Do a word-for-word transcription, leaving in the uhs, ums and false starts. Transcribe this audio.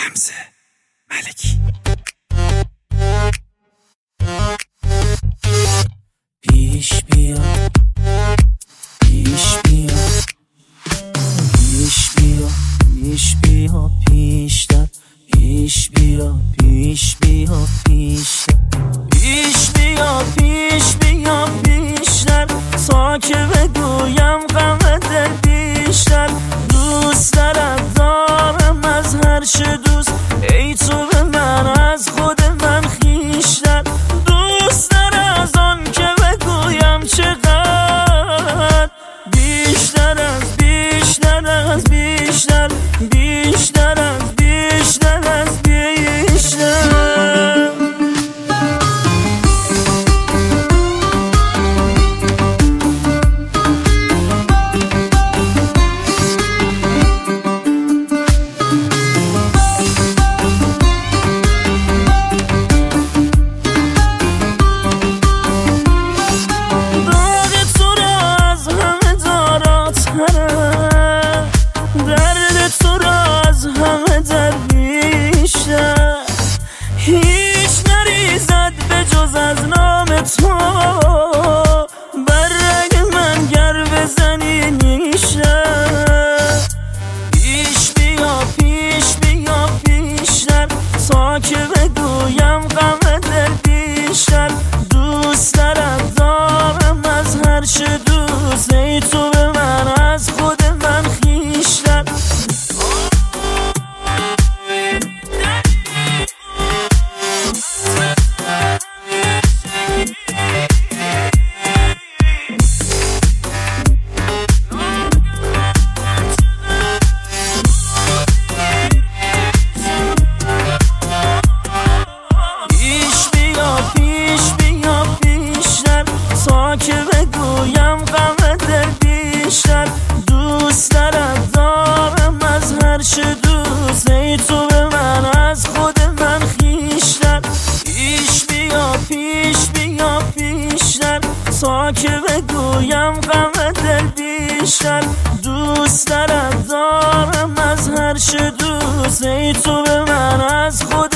رمز ملکی. پیش بیا پیش بیا پیش بیا پیش بیا پیشتر، پیش بیا پیش بیا پیشتر، پیش بیا پیش بیا پیشتر، تا که بگویم غم دل بیشتر. دوست دارم دارم از هر چه دوست، ای تو به من از خود من خویشتر. دوست دارم از آن که بگویم چقدر بیشتر از بیشتر از بیشتر، بیشتر از بیشتر از بیشتر. هیچ نریزد به جز از نام تو، بر رگ من گر بزنی نیشه. پیش بیا پیش بیا پیشتر، تا که بگویم غم دل بیشتر. دوست دارم دارم از هر چه دوست، ای تو به من از خود من خویشتر. که بگویم غم دل بیشتر. دوست دارم دارم از هر چه دوست، ای تو به من از خود من خویشتر. پیش بیا پیش بیا پیشتر، تا که بگویم غم دل بیشتر. دوست دارم دارم از هر چه دوست، ای تو به من از خود